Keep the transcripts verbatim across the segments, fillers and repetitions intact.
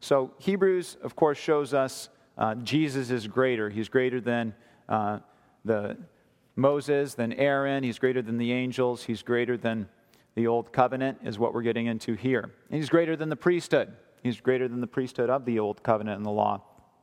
So Hebrews, of course, shows us uh, Jesus is greater. He's greater than uh, the Moses, than Aaron. He's greater than the angels. He's greater than the old covenant, is what we're getting into here. And he's greater than the priesthood. He's greater than the priesthood of the old covenant and the law.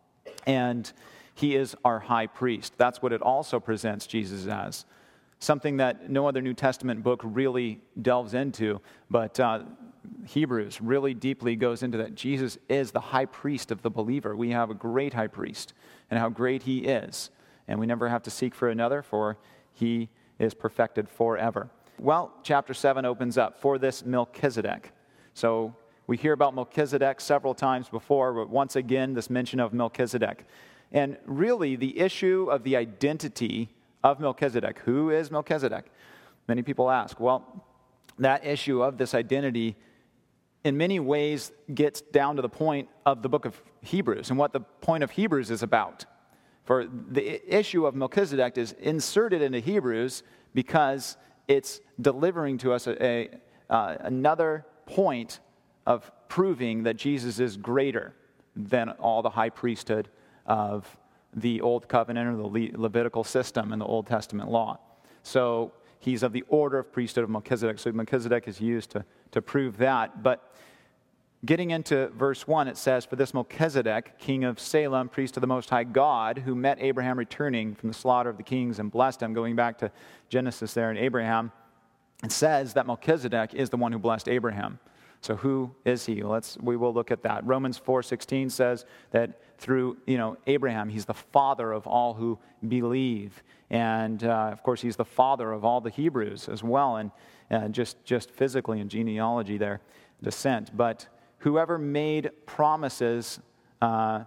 And he is our high priest. That's what it also presents Jesus as. Something that no other New Testament book really delves into, but uh, Hebrews really deeply goes into that. Jesus is the high priest of the believer. We have a great high priest, and how great he is. And we never have to seek for another, for he is perfected forever. Well, chapter seven opens up, for this Melchizedek. So we hear about Melchizedek several times before, but once again, this mention of Melchizedek. And really, the issue of the identity of Melchizedek. Who is Melchizedek? Many people ask. Well, that issue of this identity in many ways gets down to the point of the book of Hebrews and what the point of Hebrews is about. For the issue of Melchizedek is inserted into Hebrews because it's delivering to us a, a, uh, another point of proving that Jesus is greater than all the high priesthood of the Old Covenant or the Le- Levitical system in the Old Testament law. So he's of the order of priesthood of Melchizedek. So Melchizedek is used to, to prove that. But getting into verse one, it says, for this Melchizedek, king of Salem, priest of the Most High God, who met Abraham returning from the slaughter of the kings and blessed him, going back to Genesis there in Abraham, it says that Melchizedek is the one who blessed Abraham. So who is he? Let's we will look at that. Romans four sixteen says that through you know Abraham, he's the father of all who believe, and uh, of course he's the father of all the Hebrews as well, and uh, just just physically in genealogy there, descent. But whoever made promises uh,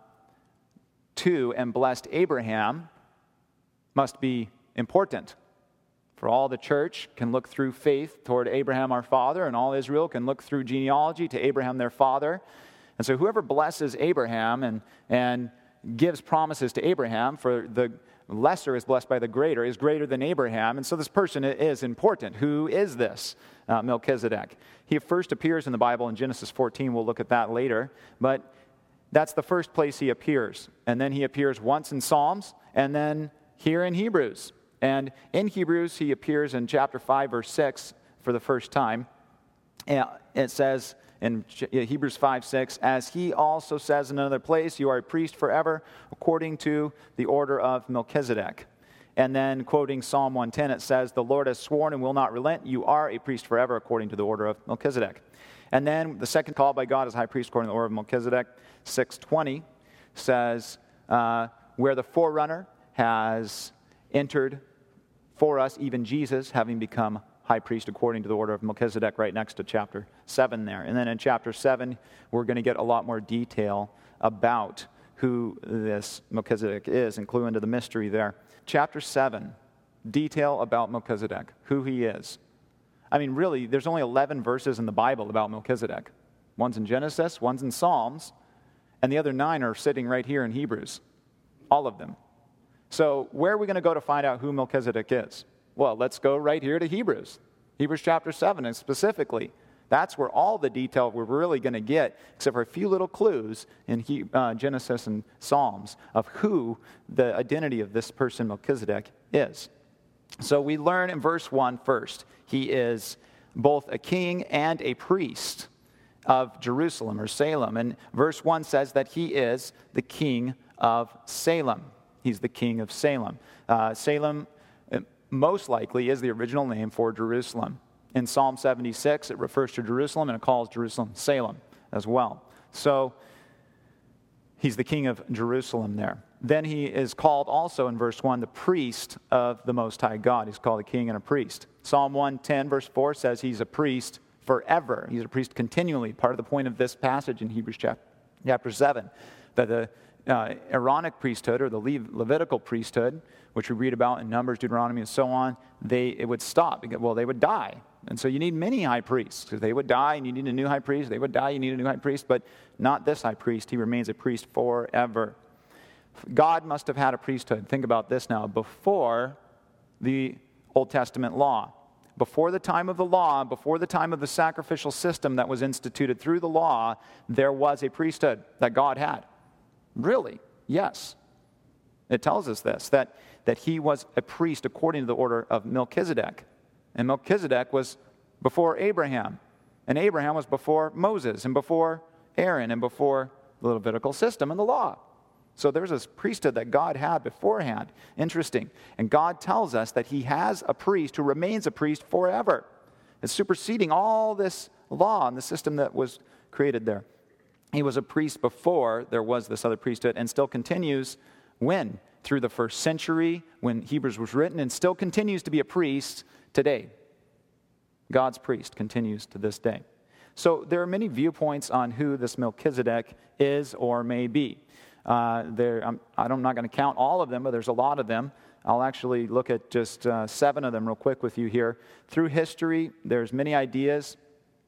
to and blessed Abraham must be important. For all the church can look through faith toward Abraham our father, and all Israel can look through genealogy to Abraham their father. And so whoever blesses Abraham and, and gives promises to Abraham, for the lesser is blessed by the greater, is greater than Abraham. And so this person is important. Who is this uh, Melchizedek? He first appears in the Bible in Genesis fourteen. We'll look at that later. But that's the first place he appears. And then he appears once in Psalms, and then here in Hebrews. And in Hebrews, he appears in chapter five, verse six for the first time. And it says in Hebrews five, six, as he also says in another place, you are a priest forever according to the order of Melchizedek. And then quoting Psalm one ten, it says, the Lord has sworn and will not relent. You are a priest forever according to the order of Melchizedek. And then the second call by God as high priest according to the order of Melchizedek, six twenty, says, uh, where the forerunner has entered for us, even Jesus, having become high priest according to the order of Melchizedek, right next to chapter seven there. And then in chapter seven, we're going to get a lot more detail about who this Melchizedek is and clue into the mystery there. Chapter seven, detail about Melchizedek, who he is. I mean, really, there's only eleven verses in the Bible about Melchizedek. One's in Genesis, one's in Psalms, and the other nine are sitting right here in Hebrews. All of them. So where are we going to go to find out who Melchizedek is? Well, let's go right here to Hebrews. Hebrews chapter seven, and specifically, that's where all the detail we're really going to get, except for a few little clues in he, uh, Genesis and Psalms of who the identity of this person Melchizedek is. So we learn in verse one first, he is both a king and a priest of Jerusalem or Salem. And verse one says that he is the king of Salem. He's the king of Salem. Uh, Salem, most likely, is the original name for Jerusalem. In Psalm seventy-six, it refers to Jerusalem, and it calls Jerusalem Salem as well. So, he's the king of Jerusalem there. Then he is called also in verse one, the priest of the Most High God. He's called a king and a priest. Psalm one ten, verse four says he's a priest forever. He's a priest continually. Part of the point of this passage in Hebrews chapter seven, that the Uh, Aaronic priesthood or the Le- Levitical priesthood, which we read about in Numbers, Deuteronomy, and so on, they it would stop. Well, they would die. And so you need many high priests, because they would die and you need a new high priest. They would die, you need a new high priest, but not this high priest. He remains a priest forever. God must have had a priesthood. Think about this now. Before the Old Testament law, before the time of the law, before the time of the sacrificial system that was instituted through the law, there was a priesthood that God had. Really? Yes. It tells us this, that, that he was a priest according to the order of Melchizedek. And Melchizedek was before Abraham. And Abraham was before Moses and before Aaron and before the Levitical system and the law. So there's this priesthood that God had beforehand. Interesting. And God tells us that he has a priest who remains a priest forever. It's superseding all this law and the system that was created there. He was a priest before there was this other priesthood and still continues when? Through the first century, when Hebrews was written, and still continues to be a priest today. God's priest continues to this day. So there are many viewpoints on who this Melchizedek is or may be. Uh, there, I'm, I'm not going to count all of them, but there's a lot of them. I'll actually look at just uh, seven of them real quick with you here. Through history, there's many ideas,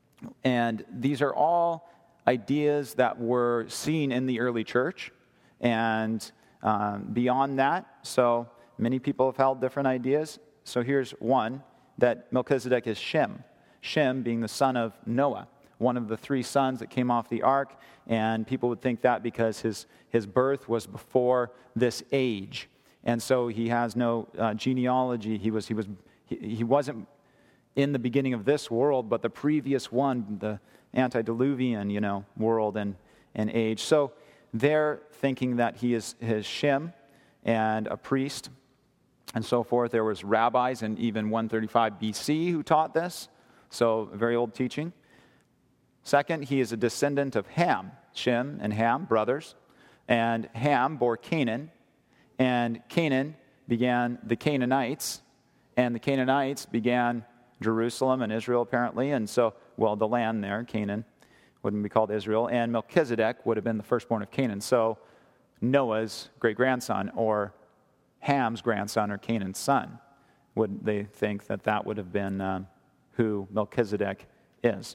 and these are all ideas that were seen in the early church and um, beyond that. So many people have held different ideas. So here's one, that Melchizedek is Shem. Shem being the son of Noah, one of the three sons that came off the ark, and people would think that because his, his birth was before this age. And so he has no uh, genealogy. He was he was he, he wasn't in the beginning of this world, but the previous one, the antediluvian, you know, world and, and age. So they're thinking that he is his Shem and a priest and so forth. There was rabbis in even one thirty-five B C who taught this. So very old teaching. Second, he is a descendant of Ham. Shem and Ham, brothers. And Ham bore Canaan. And Canaan began the Canaanites. And the Canaanites began Jerusalem and Israel, apparently. And so, well, the land there, Canaan, wouldn't be called Israel. And Melchizedek would have been the firstborn of Canaan. So Noah's great-grandson, or Ham's grandson, or Canaan's son. Would they think that that would have been um, who Melchizedek is?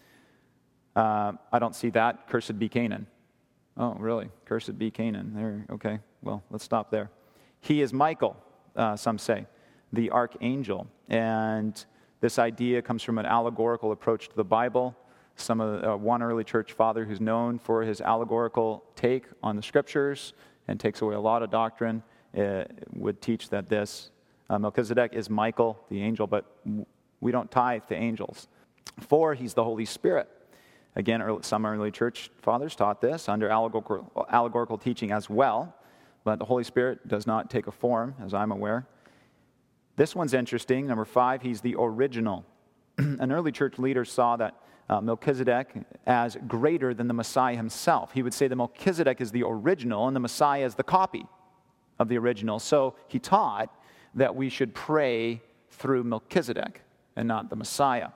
Uh, I don't see that. Cursed be Canaan. Oh, really? Cursed be Canaan. There. Okay. Well, let's stop there. He is Michael, uh, some say, the archangel. And this idea comes from an allegorical approach to the Bible. Some of uh, one early church father who's known for his allegorical take on the scriptures and takes away a lot of doctrine uh, would teach that this uh, Melchizedek is Michael, the angel, but we don't tithe to angels. Four, he's the Holy Spirit. Again, early, some early church fathers taught this under allegorical, allegorical teaching as well, but the Holy Spirit does not take a form, as I'm aware. This one's interesting. Number five, he's the original. An early church leader saw that uh, Melchizedek as greater than the Messiah himself. He would say that Melchizedek is the original and the Messiah is the copy of the original. So he taught that we should pray through Melchizedek and not the Messiah.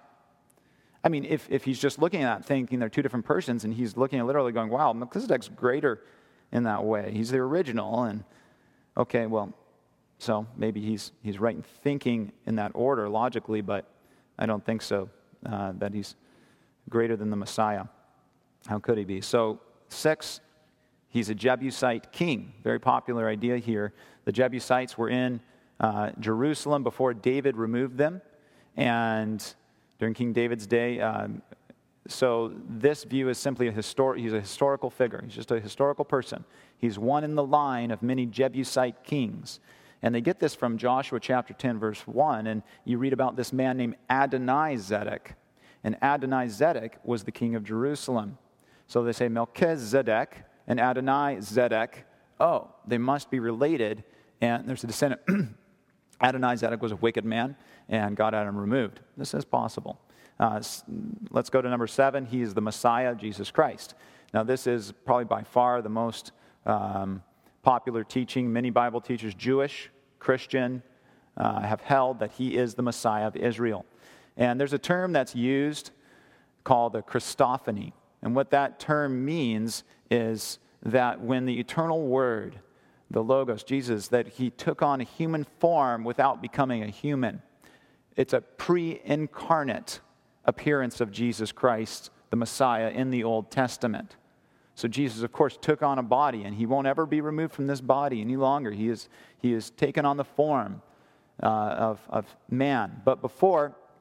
I mean, if, if he's just looking at that thinking they're two different persons, and he's looking at literally going, wow, Melchizedek's greater in that way. He's the original, and okay, well, so maybe he's he's right in thinking in that order logically, but I don't think so, uh, that he's greater than the Messiah. How could he be? So six, he's a Jebusite king. Very popular idea here. The Jebusites were in uh, Jerusalem before David removed them, and during King David's day. Um, so this view is simply a histor- he's a historical figure. He's just a historical person. He's one in the line of many Jebusite kings. And they get this from Joshua chapter ten, verse one, and you read about this man named Adonizedek. And Adonizedek was the king of Jerusalem. So they say Melchizedek and Adonizedek, oh, they must be related. And there's a descendant. Adonizedek was a wicked man, and God had him removed. This is possible. Uh, let's go to number seven. He is the Messiah, Jesus Christ. Now, this is probably by far the most um, popular teaching. Many Bible teachers, Jewish, Christian, uh, have held that he is the Messiah of Israel. And there's a term that's used called the Christophany. And what that term means is that when the eternal Word, the Logos, Jesus, that he took on a human form without becoming a human. It's a pre-incarnate appearance of Jesus Christ, the Messiah, in the Old Testament. So Jesus, of course, took on a body, and he won't ever be removed from this body any longer. He is, he is taken on the form uh, of, of man. But before,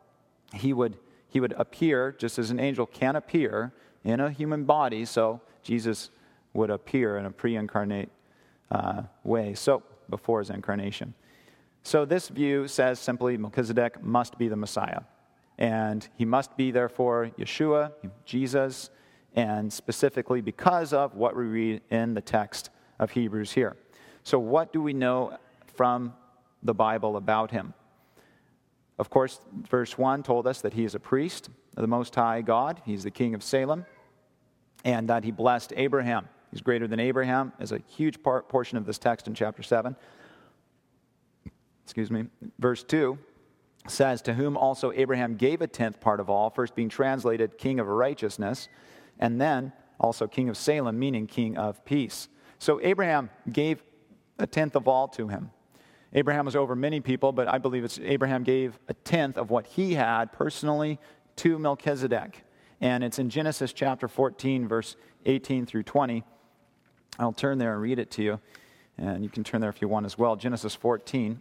he would, he would appear just as an angel can appear in a human body, so Jesus would appear in a pre-incarnate uh, way, so before his incarnation. So this view says simply Melchizedek must be the Messiah. And he must be, therefore, Yeshua, Jesus, and specifically because of what we read in the text of Hebrews here. So what do we know from the Bible about him? Of course, verse one told us that he is a priest of the Most High God. He's the king of Salem. And that he blessed Abraham. He's greater than Abraham, is a huge part, portion of this text in chapter seven. Excuse me. Verse two says, to whom also Abraham gave a tenth part of all, first being translated king of righteousness, and then also king of Salem, meaning king of peace. So Abraham gave a tenth of all to him. Abraham was over many people, but I believe it's Abraham gave a tenth of what he had personally to Melchizedek. And it's in Genesis chapter fourteen, verse eighteen through twenty. I'll turn there and read it to you. And you can turn there if you want as well. Genesis fourteen.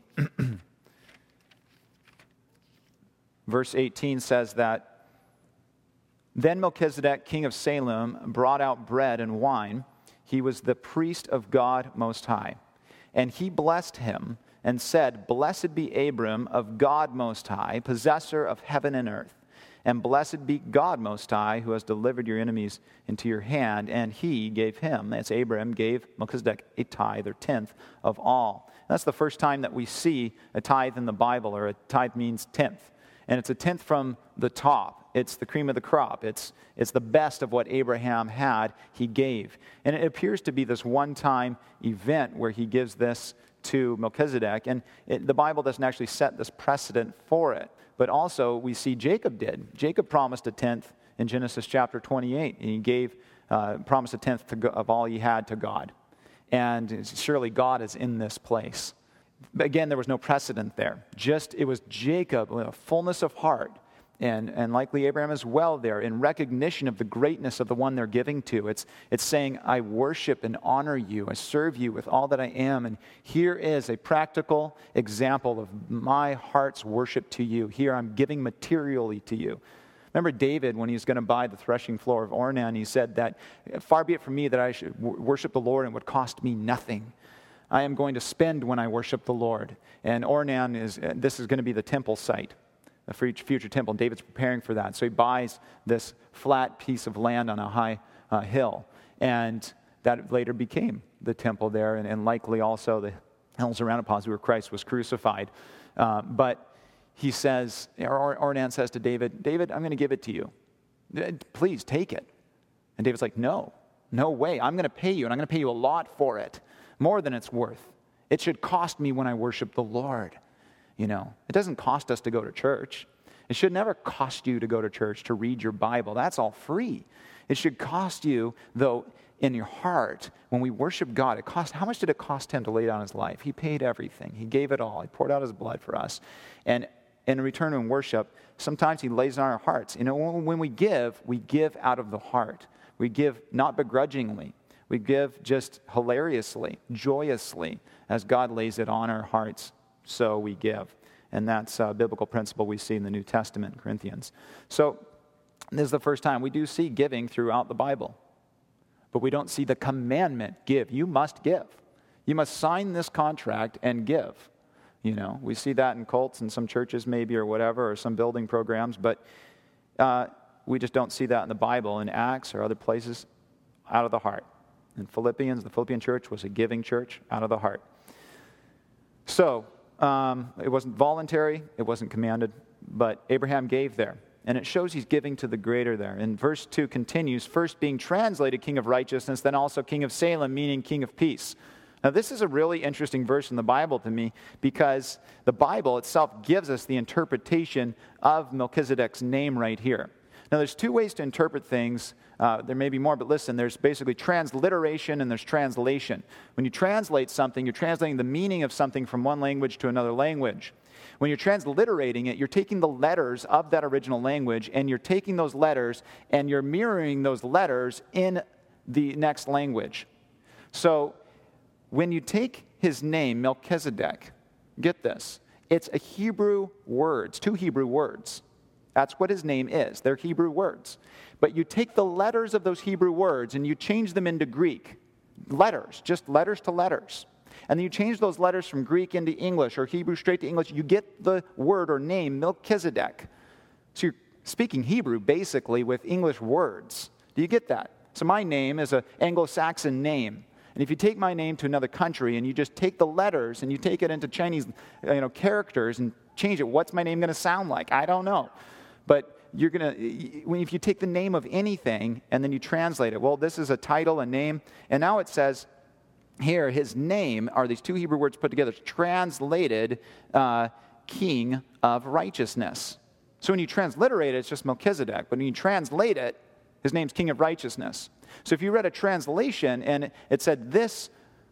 Verse eighteen says that, then Melchizedek, king of Salem, brought out bread and wine. He was the priest of God Most High. And he blessed him and said, blessed be Abram of God Most High, possessor of heaven and earth. And blessed be God Most High, who has delivered your enemies into your hand. And he gave him, that's Abraham, gave Melchizedek a tithe or tenth of all. That's the first time that we see a tithe in the Bible, or a tithe means tenth. And it's a tenth from the top. It's the cream of the crop. It's, it's the best of what Abraham had, he gave. And it appears to be this one-time event where he gives this to Melchizedek. And it, the Bible doesn't actually set this precedent for it. But also, we see Jacob did. Jacob promised a tenth in Genesis chapter twenty-eight. And he gave, uh, promised a tenth to, of all he had to God. And surely God is in this place. But again, there was no precedent there. Just, it was Jacob, with a fullness of heart, and, and likely Abraham as well there, in recognition of the greatness of the one they're giving to. It's, it's saying, I worship and honor you. I serve you with all that I am. And here is a practical example of my heart's worship to you. Here I'm giving materially to you. Remember David, when he was going to buy the threshing floor of Ornan, he said that, far be it from me that I should worship the Lord and it would cost me nothing. I am going to spend when I worship the Lord. And Ornan is, this is going to be the temple site, the future temple. And David's preparing for that. So he buys this flat piece of land on a high uh, hill. And that later became the temple there, and, and likely also the hills around it, possibly where Christ was crucified. Uh, but he says, or Ornan says to David, David, I'm going to give it to you. Please take it. And David's like, no, no way. I'm going to pay you, and I'm going to pay you a lot for it. More than it's worth. It should cost me when I worship the Lord. You know, it doesn't cost us to go to church. It should never cost you to go to church, to read your Bible. That's all free. It should cost you, though, in your heart, when we worship God, it cost, how much did it cost him to lay down his life? He paid everything. He gave it all. He poured out his blood for us. And in return in worship, sometimes he lays on our hearts. You know, when we give, we give out of the heart. We give not begrudgingly. We give just hilariously, joyously, as God lays it on our hearts, so we give. And that's a biblical principle we see in the New Testament in Corinthians. So this is the first time we do see giving throughout the Bible. But we don't see the commandment, give. You must give. You must sign this contract and give. You know, we see that in cults and some churches maybe or whatever, or some building programs, but uh, we just don't see that in the Bible, in Acts or other places, out of the heart. In Philippians, the Philippian church was a giving church out of the heart. So, um, it wasn't voluntary, it wasn't commanded, but Abraham gave there. And it shows he's giving to the greater there. And verse two continues, first being translated king of righteousness, then also king of Salem, meaning king of peace. Now, this is a really interesting verse in the Bible to me, because the Bible itself gives us the interpretation of Melchizedek's name right here. Now, there's two ways to interpret things. Uh, there may be more, but listen, there's basically transliteration and there's translation. When you translate something, you're translating the meaning of something from one language to another language. When you're transliterating it, you're taking the letters of that original language and you're taking those letters and you're mirroring those letters in the next language. So, when you take his name, Melchizedek, get this, it's a Hebrew word, it's two Hebrew words. That's what his name is. They're Hebrew words. But you take the letters of those Hebrew words and you change them into Greek. Letters, just letters to letters. And then you change those letters from Greek into English or Hebrew straight to English. You get the word or name, Melchizedek. So you're speaking Hebrew basically with English words. Do you get that? So my name is an Anglo-Saxon name. And if you take my name to another country and you just take the letters and you take it into Chinese you know, characters and change it, what's my name going to sound like? I don't know. But you're going to, if you take the name of anything and then you translate it, well, this is a title, a name, and now it says here, his name are these two Hebrew words put together, translated uh, King of Righteousness. So when you transliterate it, it's just Melchizedek. But when you translate it, his name's King of Righteousness. So if you read a translation and it said, this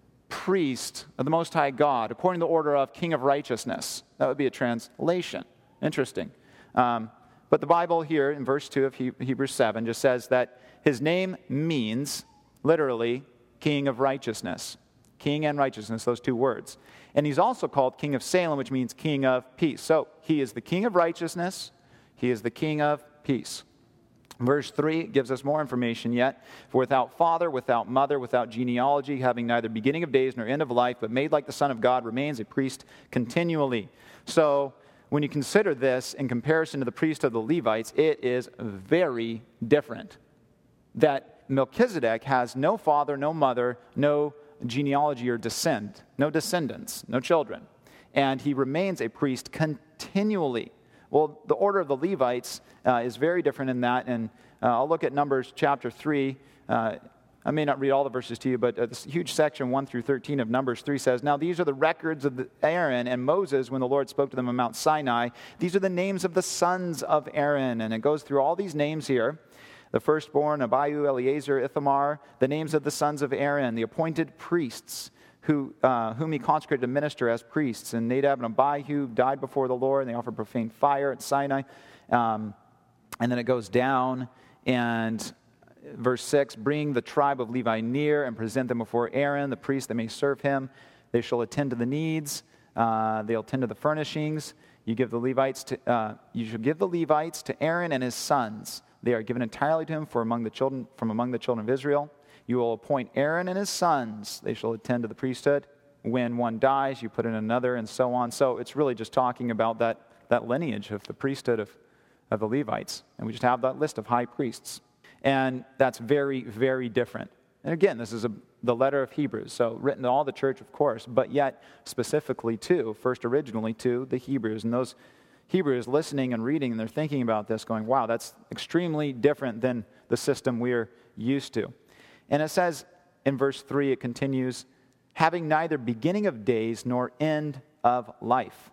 priest of the Most High God, according to the order of King of Righteousness, that would be a translation. Interesting. Um, but the Bible here in verse two of Hebrews seven just says that his name means, literally, King of Righteousness. King and righteousness, those two words. And he's also called King of Salem, which means King of Peace. So he is the King of Righteousness. He is the King of Peace. Verse three gives us more information yet. For without father, without mother, without genealogy, having neither beginning of days nor end of life, but made like the Son of God, remains a priest continually. So when you consider this in comparison to the priest of the Levites, it is very different. That Melchizedek has no father, no mother, no genealogy or descent, no descendants, no children. And he remains a priest continually. Well, the order of the Levites uh, is very different in that, and uh, I'll look at Numbers chapter three. Uh, I may not read all the verses to you, but uh, this huge section, one through thirteen of Numbers three says, now these are the records of the Aaron and Moses when the Lord spoke to them on Mount Sinai. These are the names of the sons of Aaron. And it goes through all these names here. The firstborn, Abihu, Eleazar, Ithamar, the names of the sons of Aaron, the appointed priests, who, uh, whom he consecrated to minister as priests. And Nadab and Abihu died before the Lord, and they offered profane fire at Sinai. Um, and then it goes down, and verse six, bring the tribe of Levi near and present them before Aaron, the priest that may serve him. They shall attend to the needs. Uh, they'll attend to the furnishings. You give the Levites to, uh, you shall give the Levites to Aaron and his sons. They are given entirely to him for among the children, from among the children of Israel. You will appoint Aaron and his sons. They shall attend to the priesthood. When one dies, you put in another, and so on. So it's really just talking about that, that lineage of the priesthood of, of the Levites. And we just have that list of high priests. And that's very, very different. And again, this is a, the letter of Hebrews, so written to all the church, of course, but yet specifically to, first originally to the Hebrews. And those Hebrews listening and reading, and they're thinking about this, going, wow, that's extremely different than the system we're used to. And it says in verse three, it continues, having neither beginning of days nor end of life.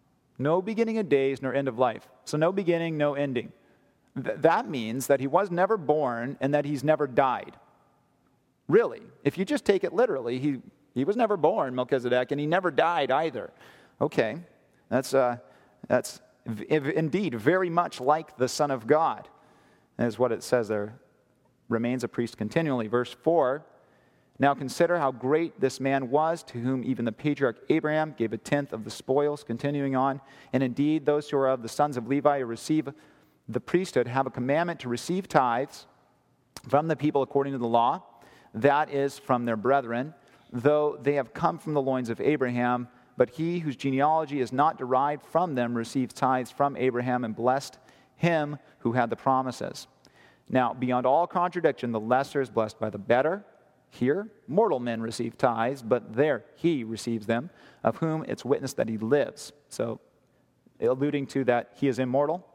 No beginning of days nor end of life. So no beginning, no ending. Th- that means that he was never born and that he's never died. Really, if you just take it literally, he, he was never born, Melchizedek, and he never died either. Okay, that's... Uh, That's indeed very much like the Son of God, is what it says there. Remains a priest continually. Verse four, now consider how great this man was, to whom even the patriarch Abraham gave a tenth of the spoils, continuing on. And indeed, those who are of the sons of Levi who receive the priesthood have a commandment to receive tithes from the people according to the law, that is, from their brethren, though they have come from the loins of Abraham. But he whose genealogy is not derived from them receives tithes from Abraham and blessed him who had the promises. Now, beyond all contradiction, the lesser is blessed by the better. Here, mortal men receive tithes, but there he receives them, of whom it's witness that he lives. So, alluding to that he is immortal.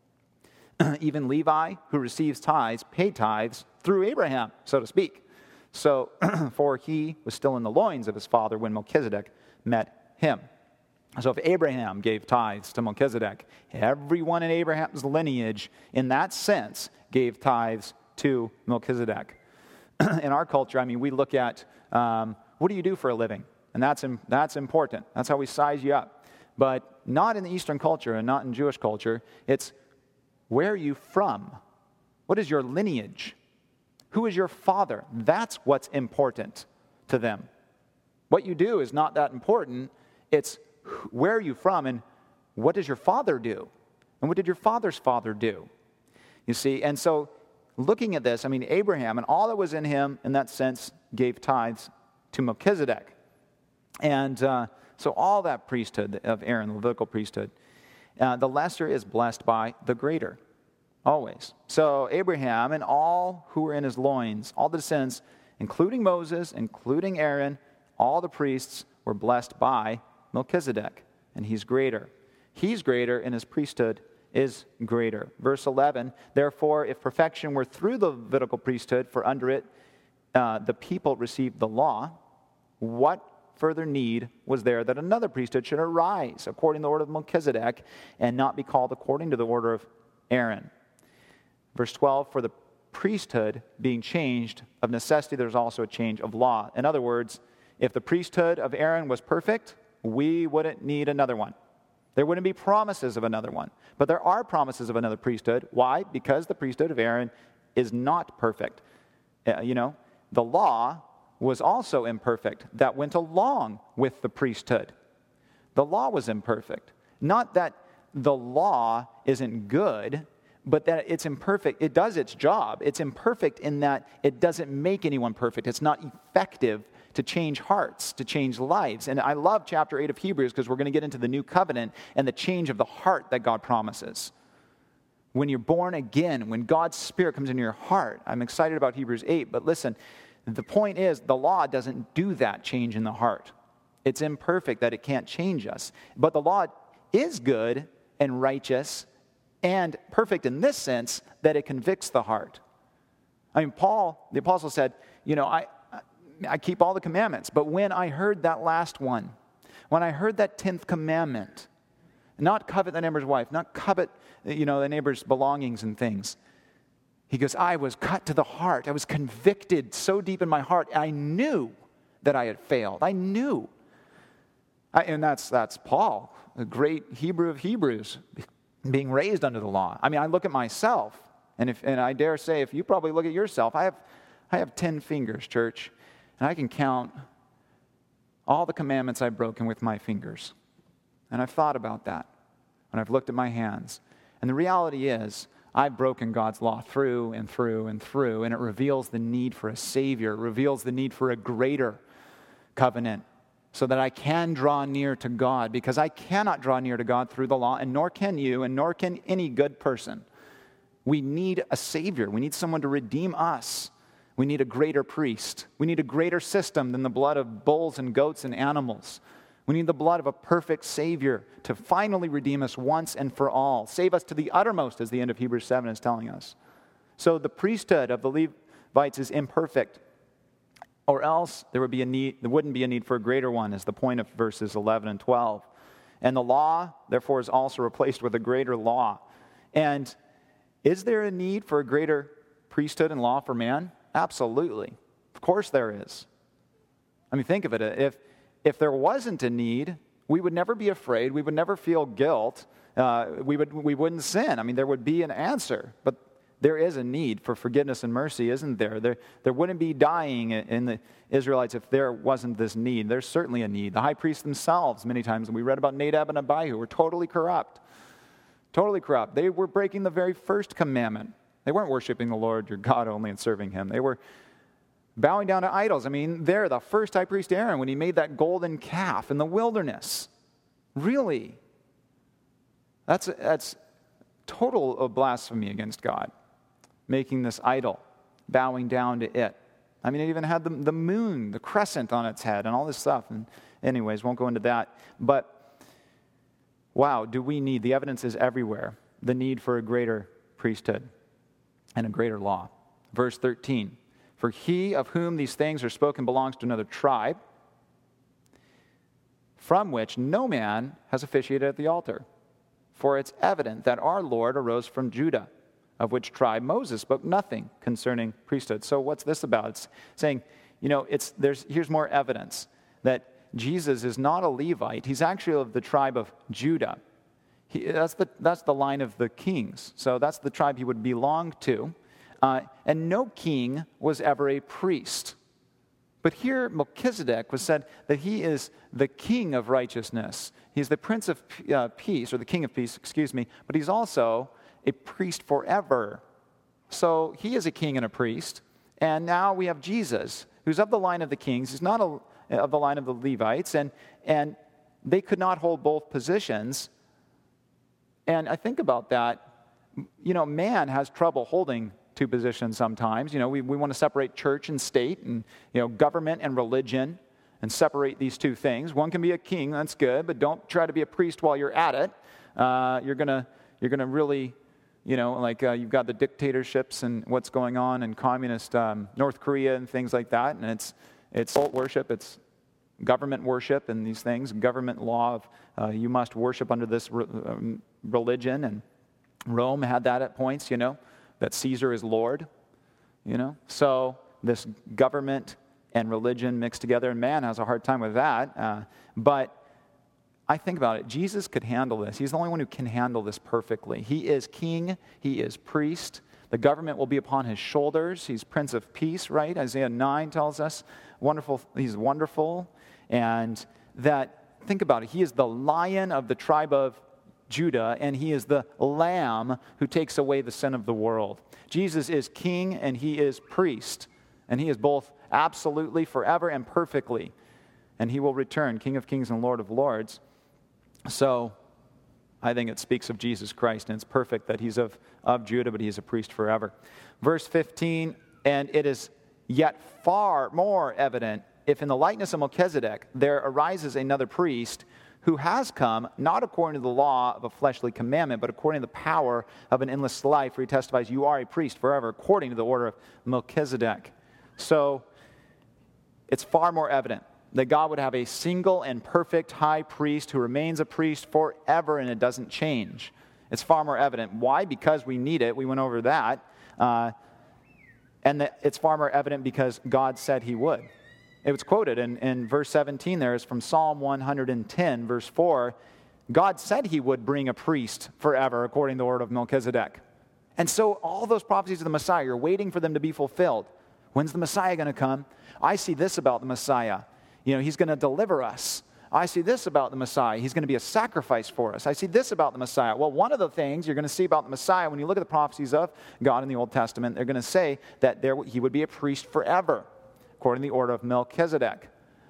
Even Levi, who receives tithes, paid tithes through Abraham, so to speak. So, for he was still in the loins of his father when Melchizedek met him. So if Abraham gave tithes to Melchizedek, everyone in Abraham's lineage, in that sense, gave tithes to Melchizedek. In our culture, I mean, we look at, um, what do you do for a living? And that's, that's important. That's how we size you up. But not in the Eastern culture and not in Jewish culture. It's, where are you from? What is your lineage? Who is your father? That's what's important to them. What you do is not that important. It's, where are you from and what does your father do? And what did your father's father do? You see, and so looking at this, I mean, Abraham and all that was in him, in that sense, gave tithes to Melchizedek. And uh, so all that priesthood of Aaron, the Levitical priesthood, uh, the lesser is blessed by the greater, always. So Abraham and all who were in his loins, all the descendants, including Moses, including Aaron, all the priests were blessed by Melchizedek, and he's greater. He's greater, and his priesthood is greater. Verse eleven, therefore, if perfection were through the Levitical priesthood, for under it uh, the people received the law, what further need was there that another priesthood should arise according to the order of Melchizedek and not be called according to the order of Aaron? Verse twelve, for the priesthood being changed, of necessity there's also a change of law. In other words, if the priesthood of Aaron was perfect, we wouldn't need another one. There wouldn't be promises of another one. But there are promises of another priesthood. Why? Because the priesthood of Aaron is not perfect. Uh, you know, the law was also imperfect that went along with the priesthood. The law was imperfect. Not that the law isn't good, but that it's imperfect. It does its job. It's imperfect in that it doesn't make anyone perfect. It's not effective to change hearts, to change lives. And I love chapter eight of Hebrews because we're going to get into the new covenant and the change of the heart that God promises. When you're born again, when God's Spirit comes into your heart, I'm excited about Hebrews eight, but listen, the point is the law doesn't do that change in the heart. It's imperfect that it can't change us. But the law is good and righteous and perfect in this sense that it convicts the heart. I mean, Paul, the apostle said, you know, I, I keep all the commandments, but when I heard that last one, when I heard that tenth commandment, not covet the neighbor's wife, not covet, you know, the neighbor's belongings and things, he goes, I was cut to the heart. I was convicted so deep in my heart. I knew that I had failed. I knew. I, and that's that's Paul, a great Hebrew of Hebrews, being raised under the law. I mean, I look at myself, and if and I dare say, if you probably look at yourself, I have I have ten fingers, church, and I can count all the commandments I've broken with my fingers. And I've thought about that, and I've looked at my hands. And the reality is, I've broken God's law through and through and through, and it reveals the need for a Savior. It reveals the need for a greater covenant so that I can draw near to God, because I cannot draw near to God through the law, and nor can you, and nor can any good person. We need a Savior. We need someone to redeem us. We need a greater priest. We need a greater system than the blood of bulls and goats and animals. We need the blood of a perfect Savior to finally redeem us once and for all. Save us to the uttermost, as the end of Hebrews seven is telling us. So the priesthood of the Levites is imperfect, or else there would be a need, there wouldn't be a need for a greater one, is the point of verses eleven and twelve. And the law, therefore, is also replaced with a greater law. And is there a need for a greater priesthood and law for man? Absolutely. Of course there is. I mean, think of it. If If there wasn't a need, we would never be afraid. We would never feel guilt. Uh, we would we wouldn't sin. I mean, there would be an answer. But there is a need for forgiveness and mercy, isn't there? There, there wouldn't be dying in the Israelites if there wasn't this need. There's certainly a need. The high priests themselves, many times, we read about Nadab and Abihu, were totally corrupt. Totally corrupt. They were breaking the very first commandment. They weren't worshiping the Lord, your God, only and serving Him. They were bowing down to idols. I mean, there, the first high priest Aaron, when he made that golden calf in the wilderness. Really? That's, that's total blasphemy against God, making this idol, bowing down to it. I mean, it even had the, the moon, the crescent on its head, and all this stuff. And anyways, won't go into that. But, wow, do we need, the evidence is everywhere, the need for a greater priesthood and a greater law. Verse thirteen. For he of whom these things are spoken belongs to another tribe, from which no man has officiated at the altar. For it's evident that our Lord arose from Judah, of which tribe Moses spoke nothing concerning priesthood. So what's this about? It's saying, you know, it's there's here's more evidence that Jesus is not a Levite. He's actually of the tribe of Judah. He, that's the that's the line of the kings. So that's the tribe he would belong to. Uh, and no king was ever a priest. But here Melchizedek was said that he is the king of righteousness. He's the prince of uh, peace, or the king of peace, excuse me, but he's also a priest forever. So he is a king and a priest. And now we have Jesus, who's of the line of the kings. He's not a, of the line of the Levites. And, and they could not hold both positions. And I think about that. You know, man has trouble holding two positions sometimes. You know, we, we want to separate church and state and, you know, government and religion and separate these two things. One can be a king, that's good, but don't try to be a priest while you're at it. Uh, you're going to you're gonna really, you know, like uh, you've got the dictatorships and what's going on in communist um, North Korea and things like that, and it's it's cult worship, it's government worship and these things, government law of uh, you must worship under this re- um, religion, and Rome had that at points, you know, that Caesar is Lord, you know. So this government and religion mixed together, and man has a hard time with that. Uh, but I think about it, Jesus could handle this. He's the only one who can handle this perfectly. He is king, he is priest. The government will be upon his shoulders. He's Prince of Peace, right? Isaiah nine tells us. Wonderful, he's wonderful. And that, think about it, he is the Lion of the tribe of Judah, and he is the Lamb who takes away the sin of the world. Jesus is king and he is priest, and he is both absolutely, forever, and perfectly. And he will return, King of kings and Lord of lords. So I think it speaks of Jesus Christ, and it's perfect that he's of, of Judah, but he's a priest forever. Verse fifteen, and it is yet far more evident if in the likeness of Melchizedek there arises another priest who has come, not according to the law of a fleshly commandment, but according to the power of an endless life, where he testifies, you are a priest forever, according to the order of Melchizedek. So, it's far more evident that God would have a single and perfect high priest who remains a priest forever, and it doesn't change. It's far more evident. Why? Because we need it. We went over that. Uh, and that it's far more evident because God said he would. It was quoted in, in verse seventeen there is from Psalm one hundred ten, verse four. God said he would bring a priest forever according to the order of Melchizedek. And so all those prophecies of the Messiah, you're waiting for them to be fulfilled. When's the Messiah going to come? I see this about the Messiah. You know, he's going to deliver us. I see this about the Messiah. He's going to be a sacrifice for us. I see this about the Messiah. Well, one of the things you're going to see about the Messiah, when you look at the prophecies of God in the Old Testament, they're going to say that there he would be a priest forever, according to the order of Melchizedek.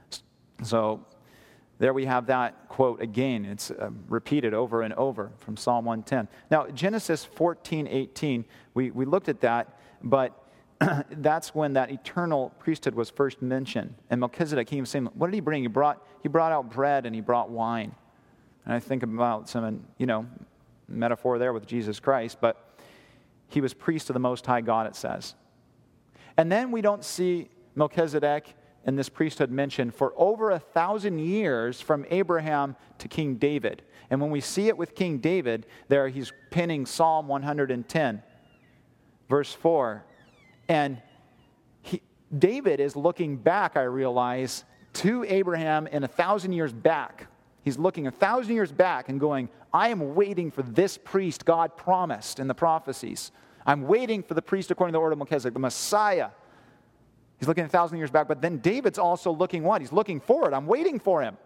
So there we have that quote again. It's uh, repeated over and over from Psalm one ten. Now, Genesis fourteen eighteen, we, we looked at that, but that's when that eternal priesthood was first mentioned. And Melchizedek, he was saying, what did he bring? He brought, he brought out bread and he brought wine. And I think about some, you know, metaphor there with Jesus Christ, but he was priest of the Most High God, it says. And then we don't see Melchizedek in this priesthood mentioned for over a thousand years from Abraham to King David. And when we see it with King David, there he's penning Psalm one hundred ten, verse four. And he, David is looking back, I realize, to Abraham in a thousand years back. He's looking a thousand years back and going, I am waiting for this priest God promised in the prophecies. I'm waiting for the priest according to the order of Melchizedek, the Messiah. He's looking a thousand years back, but then David's also looking what? He's looking forward. I'm waiting for him.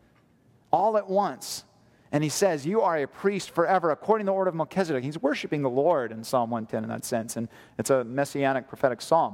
All at once. And he says, you are a priest forever, according to the order of Melchizedek. He's worshiping the Lord in Psalm one ten in that sense, and it's a messianic prophetic psalm.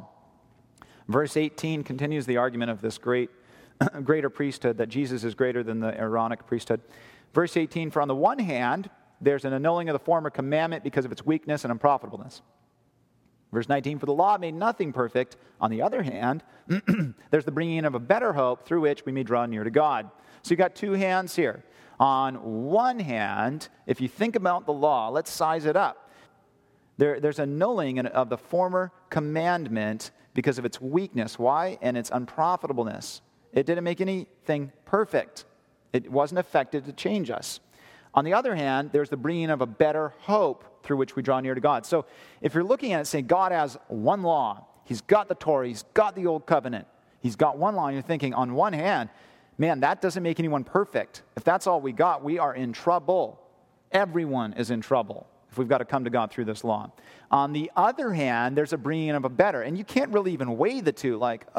Verse eighteen continues the argument of this great, greater priesthood, that Jesus is greater than the Aaronic priesthood. Verse eighteen, for on the one hand, there's an annulling of the former commandment because of its weakness and unprofitableness. Verse nineteen, for the law made nothing perfect. On the other hand, there's the bringing in of a better hope through which we may draw near to God. So you've got two hands here. On one hand, if you think about the law, let's size it up. There, there's a nulling of the former commandment because of its weakness. Why? And its unprofitableness. It didn't make anything perfect. It wasn't effective to change us. On the other hand, there's the bringing of a better hope through which we draw near to God. So if you're looking at it saying God has one law, he's got the Torah, he's got the Old Covenant, he's got one law, and you're thinking on one hand, man, that doesn't make anyone perfect. If that's all we got, we are in trouble. Everyone is in trouble if we've got to come to God through this law. On the other hand, there's a bringing of a better. And you can't really even weigh the two. Like, uh,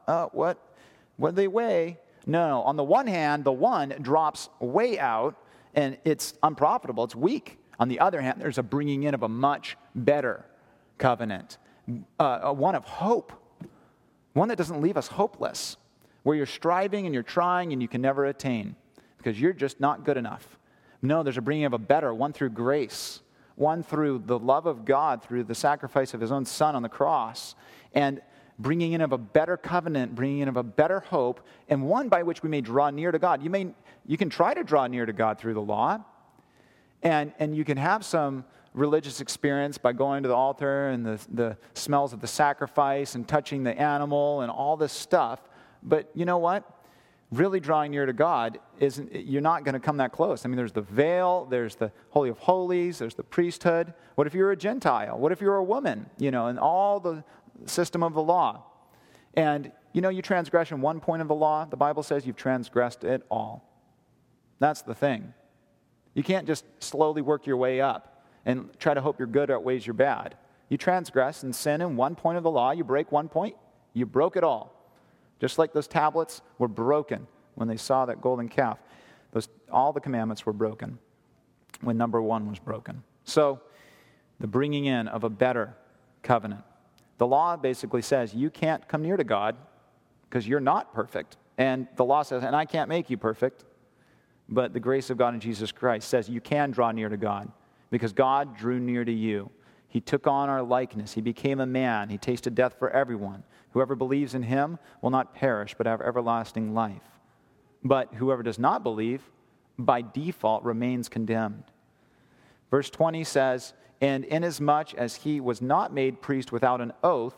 Uh, what? What do they weigh? No, on the one hand, the one drops way out, and it's unprofitable, it's weak. On the other hand, there's a bringing in of a much better covenant, uh, one of hope, one that doesn't leave us hopeless, where you're striving and you're trying and you can never attain because you're just not good enough. No, there's a bringing of a better, one through grace, one through the love of God, through the sacrifice of his own son on the cross, and bringing in of a better covenant, bringing in of a better hope, and one by which we may draw near to God. You may, you can try to draw near to God through the law, and, and you can have some religious experience by going to the altar and the, the smells of the sacrifice and touching the animal and all this stuff. But you know what? Really drawing near to God isn't, you're not going to come that close. I mean, there's the veil, there's the Holy of Holies, there's the priesthood. What if you're a Gentile? What if you're a woman? You know, and all the system of the law. And, you know, you transgress in one point of the law, the Bible says you've transgressed it all. That's the thing. You can't just slowly work your way up and try to hope your good outweighs your bad. You transgress and sin in one point of the law, you break one point, you broke it all. Just like those tablets were broken when they saw that golden calf. Those, all the commandments were broken when number one was broken. So, the bringing in of a better covenant. The law basically says you can't come near to God because you're not perfect. And the law says, and I can't make you perfect. But the grace of God in Jesus Christ says you can draw near to God because God drew near to you. He took on our likeness. He became a man. He tasted death for everyone. Whoever believes in him will not perish but have everlasting life. But whoever does not believe, by default, remains condemned. Verse twenty says, and inasmuch as he was not made priest without an oath,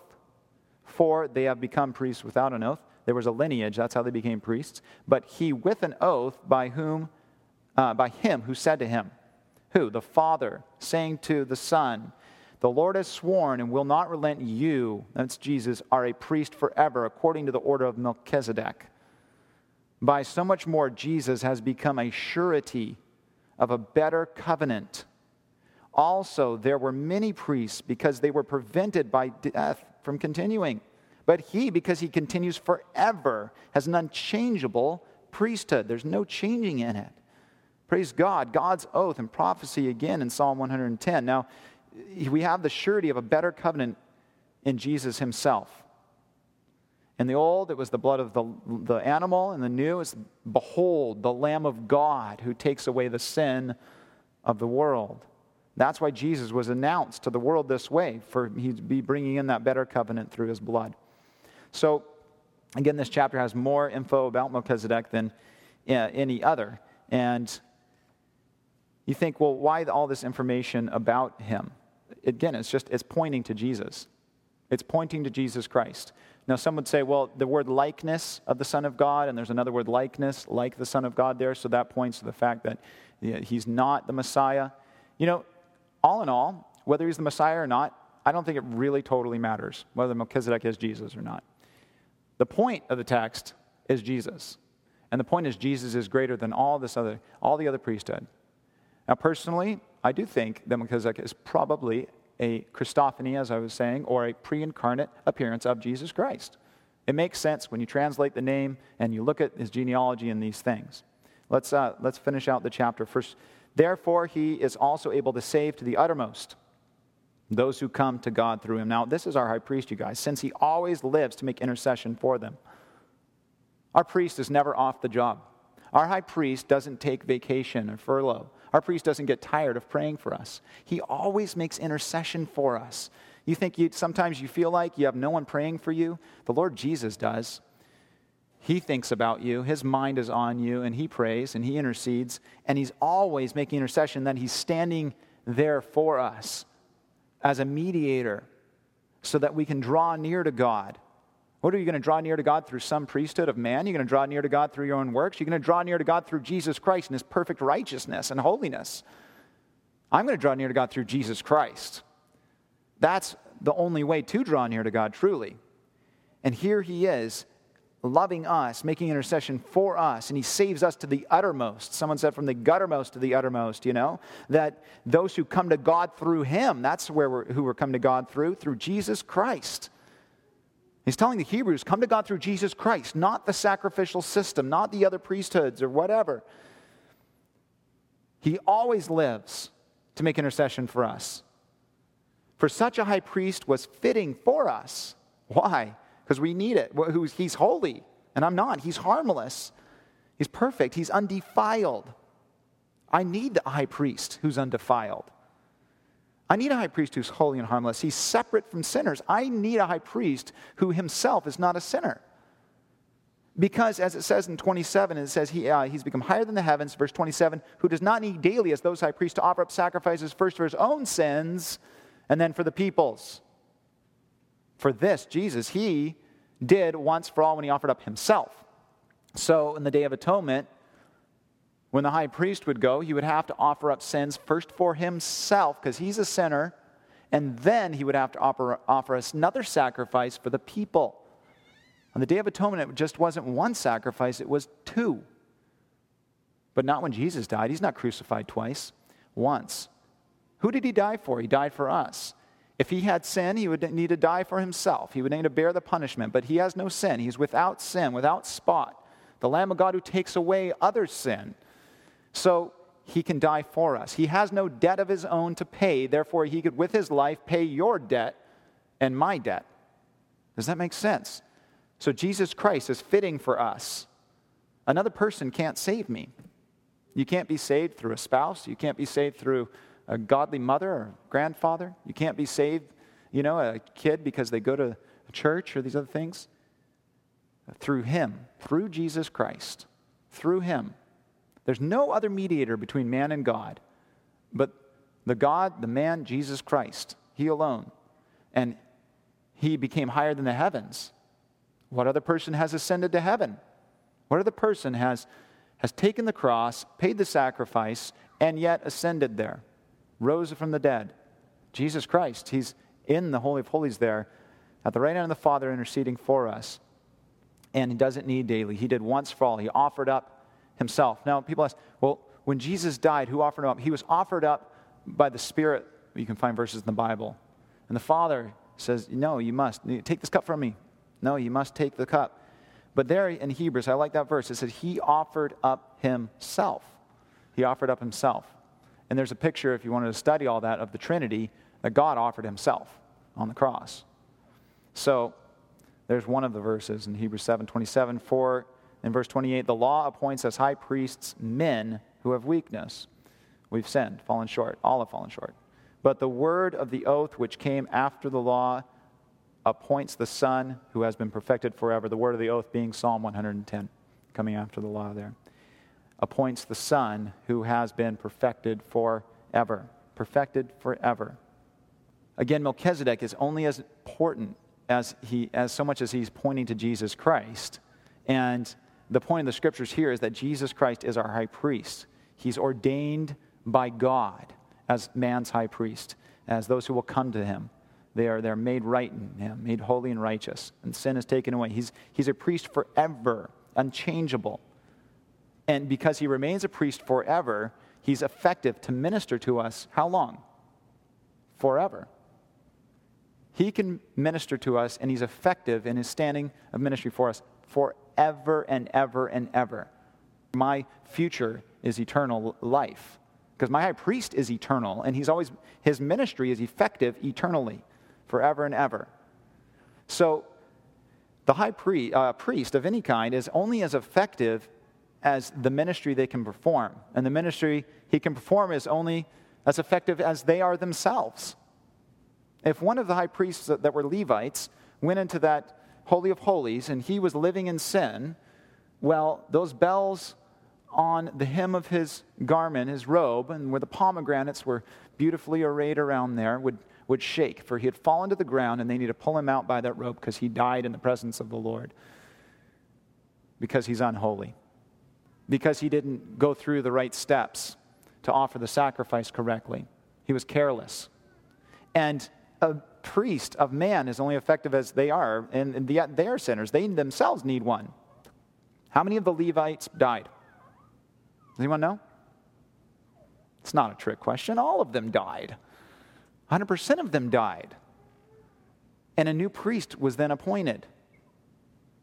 for they have become priests without an oath. There was a lineage, that's how they became priests. But he with an oath by whom, uh, by him who said to him, who? The Father, saying to the Son, the Lord has sworn and will not relent you, that's Jesus, are a priest forever according to the order of Melchizedek. By so much more Jesus has become a surety of a better covenant. Also, there were many priests because they were prevented by death from continuing. But he, because he continues forever, has an unchangeable priesthood. There's no changing in it. Praise God. God's oath and prophecy again in Psalm one hundred ten. Now, we have the surety of a better covenant in Jesus himself. In the old, it was the blood of the, the animal. In the new, it's, behold, the Lamb of God who takes away the sin of the world. That's why Jesus was announced to the world this way, for he'd be bringing in that better covenant through his blood. So, again, this chapter has more info about Melchizedek than uh, any other. And you think, well, why all this information about him? Again, it's just, it's pointing to Jesus. It's pointing to Jesus Christ. Now, some would say, well, the word likeness of the Son of God, and there's another word likeness, like the Son of God there, so that points to the fact that yeah, he's not the Messiah. You know, all in all, whether he's the Messiah or not, I don't think it really totally matters whether Melchizedek is Jesus or not. The point of the text is Jesus. And the point is Jesus is greater than all this other, all the other priesthood. Now, personally, I do think that Melchizedek is probably a Christophany, as I was saying, or a pre-incarnate appearance of Jesus Christ. It makes sense when you translate the name and you look at his genealogy and these things. Let's, uh, let's finish out the chapter. First, therefore, he is also able to save to the uttermost those who come to God through him. Now, this is our high priest, you guys, since he always lives to make intercession for them. Our priest is never off the job. Our high priest doesn't take vacation or furlough. Our priest doesn't get tired of praying for us. He always makes intercession for us. You think you sometimes you feel like you have no one praying for you? The Lord Jesus does. He thinks about you. His mind is on you, and he prays, and he intercedes, and he's always making intercession. Then he's standing there for us as a mediator so that we can draw near to God. What are you going to draw near to God through some priesthood of man? You're going to draw near to God through your own works? You're going to draw near to God through Jesus Christ and his perfect righteousness and holiness. I'm going to draw near to God through Jesus Christ. That's the only way to draw near to God truly. And here he is, loving us, making intercession for us, and he saves us to the uttermost. Someone said from the guttermost to the uttermost, you know, that those who come to God through him, that's where we're, who we're coming to God through, through Jesus Christ. He's telling the Hebrews, come to God through Jesus Christ, not the sacrificial system, not the other priesthoods or whatever. He always lives to make intercession for us. For such a high priest was fitting for us. Why? Because we need it. He's holy, and I'm not. He's harmless. He's perfect. He's undefiled. I need a high priest who's undefiled. I need a high priest who's holy and harmless. He's separate from sinners. I need a high priest who himself is not a sinner. Because, as it says in twenty-seven, it says he, uh, he's become higher than the heavens, verse twenty-seven, who does not need daily as those high priests to offer up sacrifices first for his own sins and then for the people's. For this, Jesus, he did once for all when he offered up himself. So, in the Day of Atonement, when the high priest would go, he would have to offer up sins first for himself, because he's a sinner, and then he would have to offer, offer us another sacrifice for the people. On the Day of Atonement, it just wasn't one sacrifice, it was two. But not when Jesus died. He's not crucified twice, once. Who did he die for? He died for us. If he had sin, he would need to die for himself. He would need to bear the punishment, but he has no sin. He's without sin, without spot. The Lamb of God who takes away others' sin. So he can die for us. He has no debt of his own to pay. Therefore, he could, with his life, pay your debt and my debt. Does that make sense? So Jesus Christ is fitting for us. Another person can't save me. You can't be saved through a spouse. You can't be saved through a godly mother or grandfather. You can't be saved, you know, a kid because they go to a church or these other things. Through him, through Jesus Christ, through him. There's no other mediator between man and God, but the God, the man, Jesus Christ, he alone. And he became higher than the heavens. What other person has ascended to heaven? What other person has, has taken the cross, paid the sacrifice, and yet ascended there, rose from the dead? Jesus Christ. He's in the Holy of Holies there, at the right hand of the Father, interceding for us. And he doesn't need daily. He did once for all. He offered up himself. Now, people ask, well, when Jesus died, who offered him up? He was offered up by the Spirit. You can find verses in the Bible. And the Father says, no, you must. Take this cup from me. No, you must take the cup. But there in Hebrews, I like that verse. It says, he offered up himself. He offered up himself. And there's a picture, if you wanted to study all that, of the Trinity, that God offered himself on the cross. So, there's one of the verses in Hebrews seven twenty-seven. For, in verse twenty-eight, the law appoints as high priests men who have weakness. We've sinned, fallen short. All have fallen short. But the word of the oath which came after the law appoints the Son who has been perfected forever. The word of the oath being Psalm one hundred ten, coming after the law there. Appoints the Son who has been perfected forever. Perfected forever. Again, Melchizedek is only as important as he, as so much as he's pointing to Jesus Christ. And the point of the scriptures here is that Jesus Christ is our high priest. He's ordained by God as man's high priest, as those who will come to him. They are they're made right in him, made holy and righteous, and sin is taken away. He's, he's a priest forever, unchangeable. And because he remains a priest forever, he's effective to minister to us how long? Forever. He can minister to us, and he's effective in his standing of ministry for us forever and ever and ever. My future is eternal life, because my high priest is eternal, and he's always his ministry is effective eternally, forever and ever. So, the high priest, uh, priest of any kind is only as effective as the ministry they can perform, and the ministry he can perform is only as effective as they are themselves. If one of the high priests that were Levites went into that Holy of Holies and he was living in sin, well, those bells on the hem of his garment, his robe, and where the pomegranates were beautifully arrayed around there, would, would shake, for he had fallen to the ground, and they need to pull him out by that rope because he died in the presence of the Lord. Because he's unholy. Because he didn't go through the right steps to offer the sacrifice correctly. He was careless. And a priest of man is only effective as they are, and yet they are sinners. They themselves need one. How many of the Levites died? Does anyone know? It's not a trick question. All of them died. one hundred percent of them died. And a new priest was then appointed.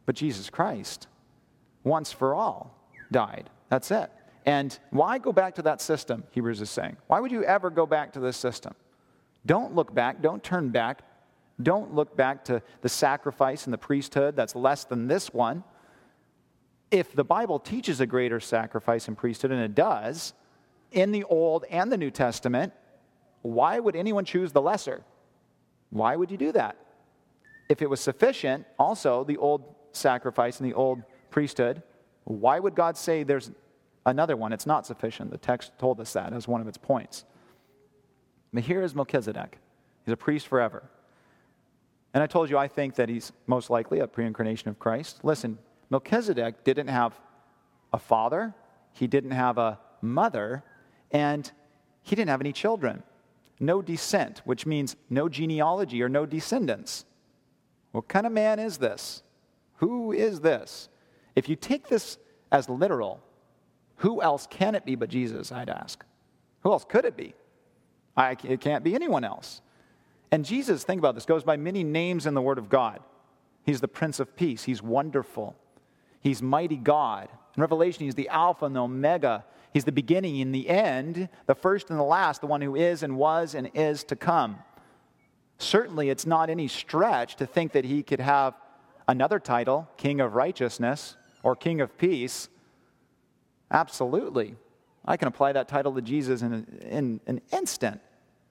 But Jesus Christ, once for all, died. That's it. And why go back to that system, Hebrews is saying? Why would you ever go back to this system? Don't look back. Don't turn back. Don't look back to the sacrifice and the priesthood that's less than this one. If the Bible teaches a greater sacrifice and priesthood, and it does, in the Old and the New Testament, why would anyone choose the lesser? Why would you do that? If it was sufficient, also, the old sacrifice and the old priesthood, why would God say there's another one? It's not sufficient. The text told us that as one of its points. But here is Melchizedek. He's a priest forever. And I told you I think that he's most likely a pre-incarnation of Christ. Listen, Melchizedek didn't have a father, he didn't have a mother, and he didn't have any children. No descent, which means no genealogy or no descendants. What kind of man is this? Who is this? If you take this as literal, who else can it be but Jesus, I'd ask? Who else could it be? I, it can't be anyone else. And Jesus, think about this, goes by many names in the Word of God. He's the Prince of Peace. He's wonderful. He's mighty God. In Revelation, he's the Alpha and the Omega. He's the beginning and the end, the first and the last, the one who is and was and is to come. Certainly, it's not any stretch to think that he could have another title, King of Righteousness or King of Peace. Absolutely. I can apply that title to Jesus in, in an instant.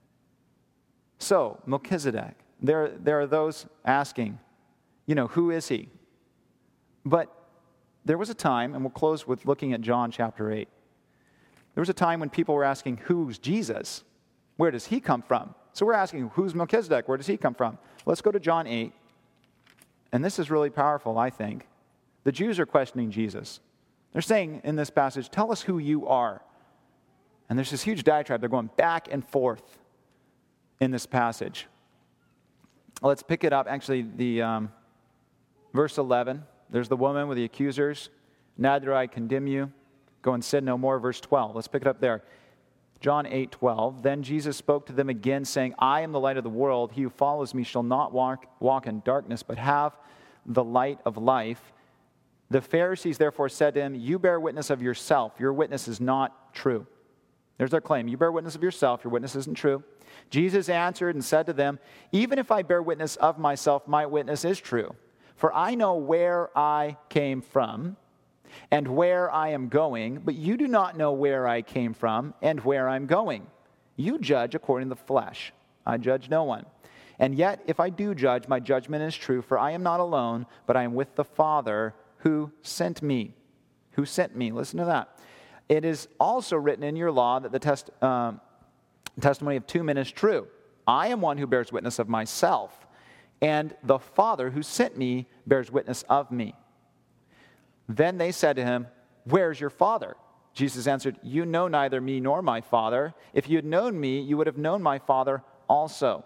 So, Melchizedek, there, there are those asking, you know, who is he? But there was a time, and we'll close with looking at John chapter eight. There was a time when people were asking, who's Jesus? Where does he come from? So we're asking, who's Melchizedek? Where does he come from? Let's go to John eight. And this is really powerful, I think. The Jews are questioning Jesus. They're saying in this passage, tell us who you are. And there's this huge diatribe. They're going back and forth in this passage. Let's pick it up. Actually, the um, verse eleven. There's the woman with the accusers. Neither I condemn you. Go and sin no more. Verse twelve. Let's pick it up there. John eight twelve. Then Jesus spoke to them again, saying, I am the light of the world. He who follows me shall not walk, walk in darkness, but have the light of life. The Pharisees therefore said to him, you bear witness of yourself. Your witness is not true. There's their claim. You bear witness of yourself. Your witness isn't true. Jesus answered and said to them, even if I bear witness of myself, my witness is true. For I know where I came from and where I am going, but you do not know where I came from and where I'm going. You judge according to the flesh. I judge no one. And yet, if I do judge, my judgment is true, for I am not alone, but I am with the Father who sent me. Who sent me? Listen to that. It is also written in your law that the test, um, testimony of two men is true. I am one who bears witness of myself, and the Father who sent me bears witness of me. Then they said to him, where's your Father? Jesus answered, you know neither me nor my Father. If you had known me, you would have known my Father also.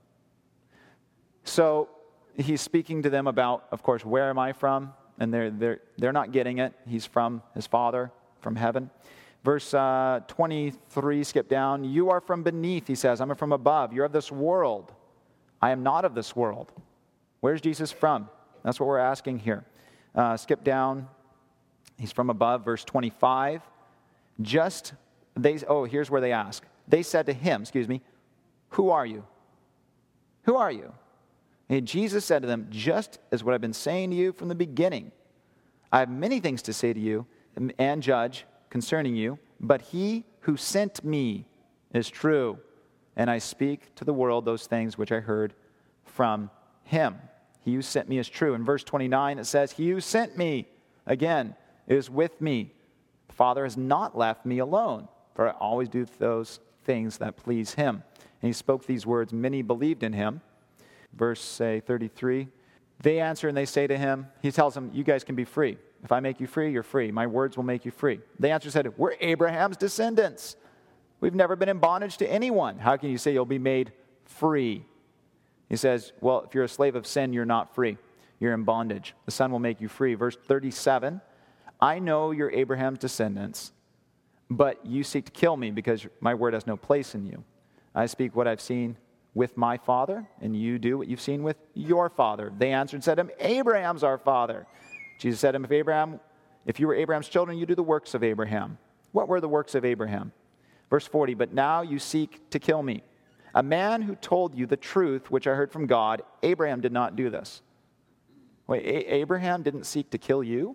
So he's speaking to them about, of course, where am I from? And they're, they're, they're not getting it. He's from his Father, from heaven. Verse uh, twenty-three, skip down. You are from beneath, he says. I'm from above. You're of this world. I am not of this world. Where's Jesus from? That's what we're asking here. Uh, skip down. He's from above. Verse twenty-five. Just, they, oh, here's where they ask. They said to him, excuse me, who are you? Who are you? And Jesus said to them, just as what I've been saying to you from the beginning. I have many things to say to you and judge concerning you, but he who sent me is true, and I speak to the world those things which I heard from him. He who sent me is true. In verse twenty-nine, it says, he who sent me, again, is with me. The Father has not left me alone, for I always do those things that please him. And he spoke these words. Many believed in him. Verse, say, thirty-three. They answer and they say to him, he tells them, you guys can be free. If I make you free, you're free. My words will make you free. They answer and said, we're Abraham's descendants. We've never been in bondage to anyone. How can you say you'll be made free? He says, well, if you're a slave of sin, you're not free. You're in bondage. The Son will make you free. Verse thirty-seven, I know you're Abraham's descendants, but you seek to kill me because my word has no place in you. I speak what I've seen with my father, and you do what you've seen with your father. They answered and said to him, Abraham's our father. Jesus said to him, if Abraham, if you were Abraham's children, you do the works of Abraham. What were the works of Abraham? Verse forty, but now you seek to kill me, a man who told you the truth, which I heard from God. Abraham did not do this. Wait, A- Abraham didn't seek to kill you?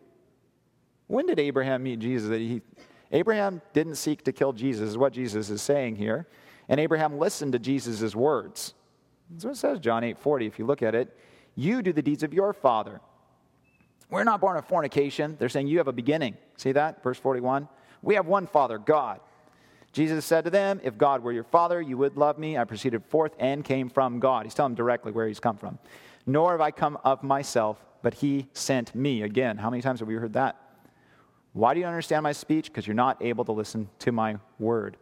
When did Abraham meet Jesus? He, Abraham didn't seek to kill Jesus, is what Jesus is saying here. And Abraham listened to Jesus' words. That's what it says, John eight forty, if you look at it. You do the deeds of your father. We're not born of fornication. They're saying you have a beginning. See that? Verse forty-one. We have one Father, God. Jesus said to them, if God were your father, you would love me. I proceeded forth and came from God. He's telling them directly where he's come from. Nor have I come of myself, but he sent me. Again, how many times have we heard that? Why do you understand my speech? Because you're not able to listen to my word.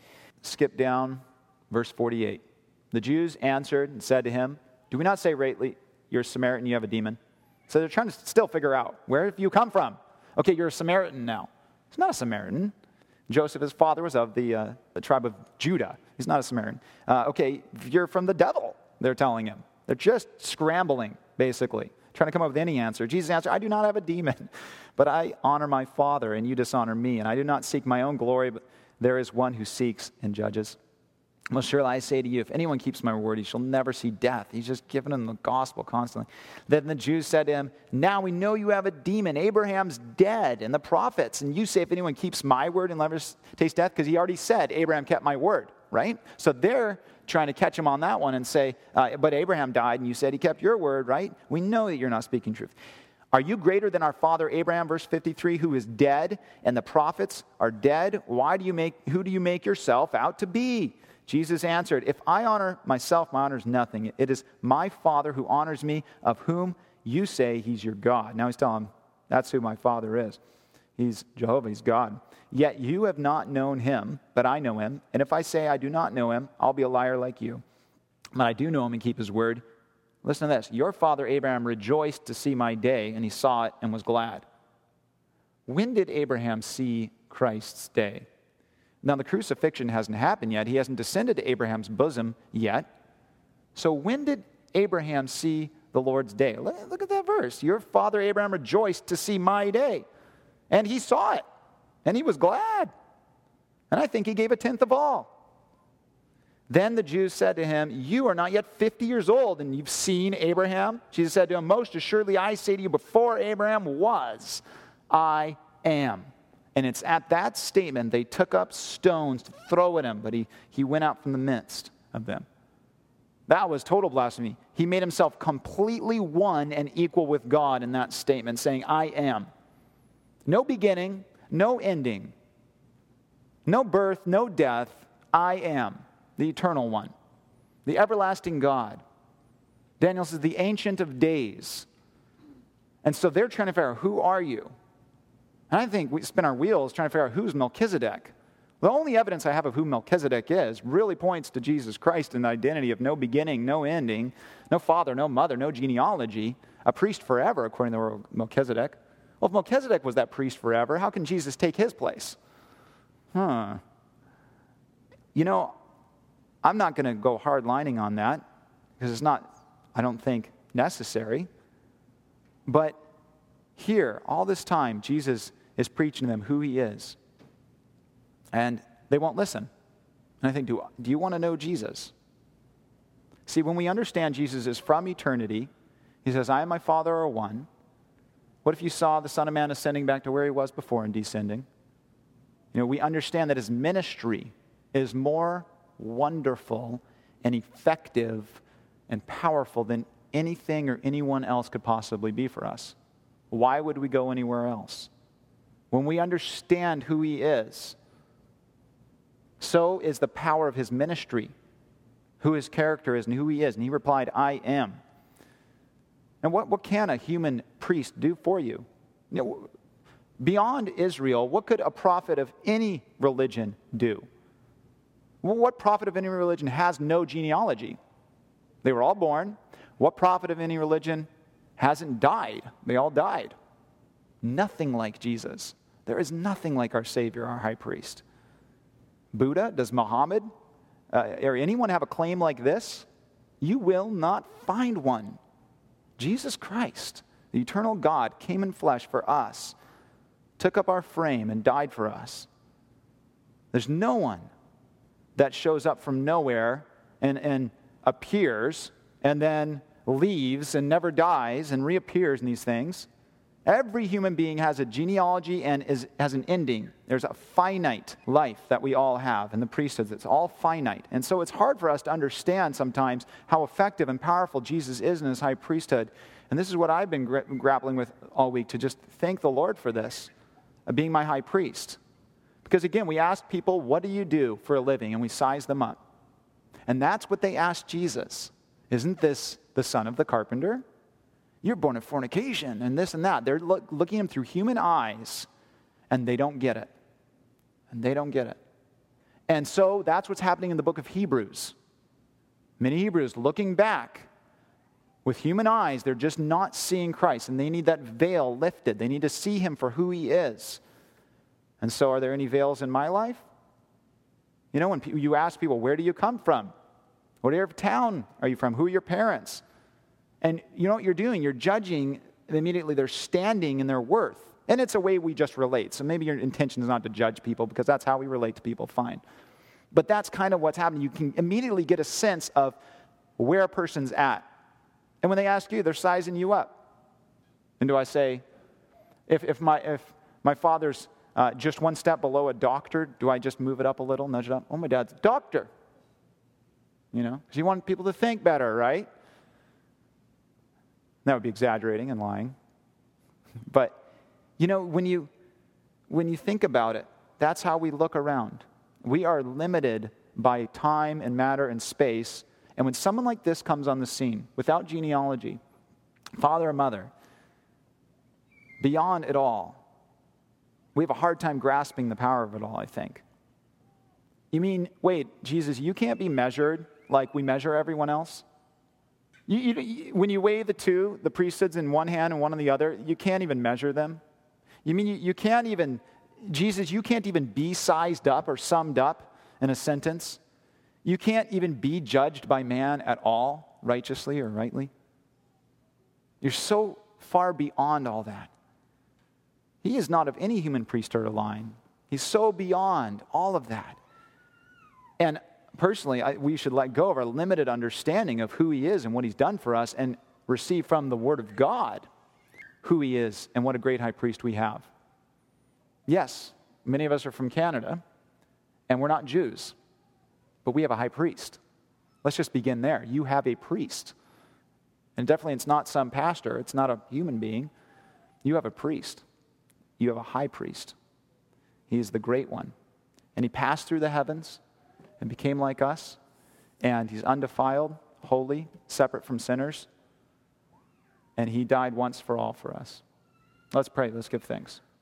Skip down, verse forty-eight. The Jews answered and said to him, do we not say rightly, you're a Samaritan, you have a demon? So they're trying to still figure out, where have you come from? Okay, you're a Samaritan now. He's not a Samaritan. Joseph, his father, was of the, uh, the tribe of Judah. He's not a Samaritan. Uh, okay, you're from the devil, they're telling him. They're just scrambling, basically, trying to come up with any answer. Jesus answered, I do not have a demon, but I honor my Father, and you dishonor me. And I do not seek my own glory, but there is one who seeks and judges. Most surely I say to you, if anyone keeps my word, he shall never see death. He's just giving them the gospel constantly. Then the Jews said to him, now we know you have a demon. Abraham's dead, and the prophets. And you say, if anyone keeps my word and never taste death, because he already said, Abraham kept my word, right? So they're trying to catch him on that one and say, uh, but Abraham died, and you said he kept your word, right? We know that you're not speaking truth. Are you greater than our father Abraham, verse fifty-three, who is dead, and the prophets are dead? Why do you make, who do you make yourself out to be? Jesus answered, if I honor myself, my honor is nothing. It is my Father who honors me, of whom you say he's your God. Now he's telling them, that's who my Father is. He's Jehovah, he's God. Yet you have not known him, but I know him. And if I say I do not know him, I'll be a liar like you. But I do know him and keep his word. Listen to this. Your father Abraham rejoiced to see my day, and he saw it and was glad. When did Abraham see Christ's day? Now, the crucifixion hasn't happened yet. He hasn't descended to Abraham's bosom yet. So when did Abraham see the Lord's day? Look at that verse. Your father Abraham rejoiced to see my day. And he saw it. And he was glad. And I think he gave a tenth of all. Then the Jews said to him, you are not yet fifty years old, and you've seen Abraham? Jesus said to him, most assuredly I say to you, before Abraham was, I am. And it's at that statement they took up stones to throw at him, but he, he went out from the midst of them. That was total blasphemy. He made himself completely one and equal with God in that statement, saying, I am. No beginning, no ending, no birth, no death. I am the eternal one, the everlasting God. Daniel says, the Ancient of Days. And so they're trying to figure out, who are you? And I think we spin our wheels trying to figure out who's Melchizedek. The only evidence I have of who Melchizedek is really points to Jesus Christ and the identity of no beginning, no ending, no father, no mother, no genealogy, a priest forever, according to the word Melchizedek. Well, if Melchizedek was that priest forever, how can Jesus take his place? Huh. You know, I'm not going to go hardlining on that because it's not, I don't think, necessary. But here, all this time, Jesus is preaching to them who he is. And they won't listen. And I think, do, do you want to know Jesus? See, when we understand Jesus is from eternity, he says, I and my Father are one. What if you saw the Son of Man ascending back to where he was before and descending? You know, we understand that his ministry is more wonderful and effective and powerful than anything or anyone else could possibly be for us. Why would we go anywhere else? When we understand who he is, so is the power of his ministry, who his character is and who he is. And he replied, I am. And what, what can a human priest do for you? You know, beyond Israel, what could a prophet of any religion do? Well, what prophet of any religion has no genealogy? They were all born. What prophet of any religion hasn't died? They all died. Nothing like Jesus. There is nothing like our Savior, our high priest. Buddha, does Muhammad, uh, or anyone have a claim like this? You will not find one. Jesus Christ, the eternal God, came in flesh for us, took up our frame and died for us. There's no one that shows up from nowhere and, and appears and then leaves and never dies and reappears in these things. Every human being has a genealogy and is, has an ending. There's a finite life that we all have in the priesthoods. It's all finite. And so it's hard for us to understand sometimes how effective and powerful Jesus is in his high priesthood. And this is what I've been gra- grappling with all week, to just thank the Lord for this, of being my high priest. Because again, we ask people, what do you do for a living? And we size them up. And that's what they asked Jesus. Isn't this the son of the carpenter? You're born of fornication and this and that. They're look, looking at him through human eyes, and they don't get it. And they don't get it. And so that's what's happening in the book of Hebrews. Many Hebrews looking back with human eyes, they're just not seeing Christ, and they need that veil lifted. They need to see him for who he is. And so are there any veils in my life? You know, when you ask people, where do you come from? What area of town are you from? Who are your parents? And you know what you're doing? You're judging immediately their standing and their worth. And it's a way we just relate. So maybe your intention is not to judge people, because that's how we relate to people, fine. But that's kind of what's happening. You can immediately get a sense of where a person's at. And when they ask you, they're sizing you up. And do I say, if, if, my, if my father's uh, just one step below a doctor, do I just move it up a little, nudge it up? Oh, my dad's a doctor. You know, because you want people to think better, right? That would be exaggerating and lying. But, you know, when you when you think about it, that's how we look around. We are limited by time and matter and space. And when someone like this comes on the scene, without genealogy, father or mother, beyond it all, we have a hard time grasping the power of it all, I think. You mean, wait, Jesus, you can't be measured like we measure everyone else? You, you, when you weigh the two, the priesthoods in one hand and one in the other, you can't even measure them. You mean you, you can't even, Jesus, you can't even be sized up or summed up in a sentence? You can't even be judged by man at all, righteously or rightly? You're so far beyond all that. He is not of any human priesthood or line. He's so beyond all of that. And personally, I, we should let go of our limited understanding of who he is and what he's done for us, and receive from the Word of God who he is and what a great high priest we have. Yes, many of us are from Canada, and we're not Jews, but we have a high priest. Let's just begin there. You have a priest. And definitely it's not some pastor. It's not a human being. You have a priest. You have a high priest. He is the great one. And he passed through the heavens and became like us, and he's undefiled, holy, separate from sinners, and he died once for all for us. Let's pray. Let's give thanks.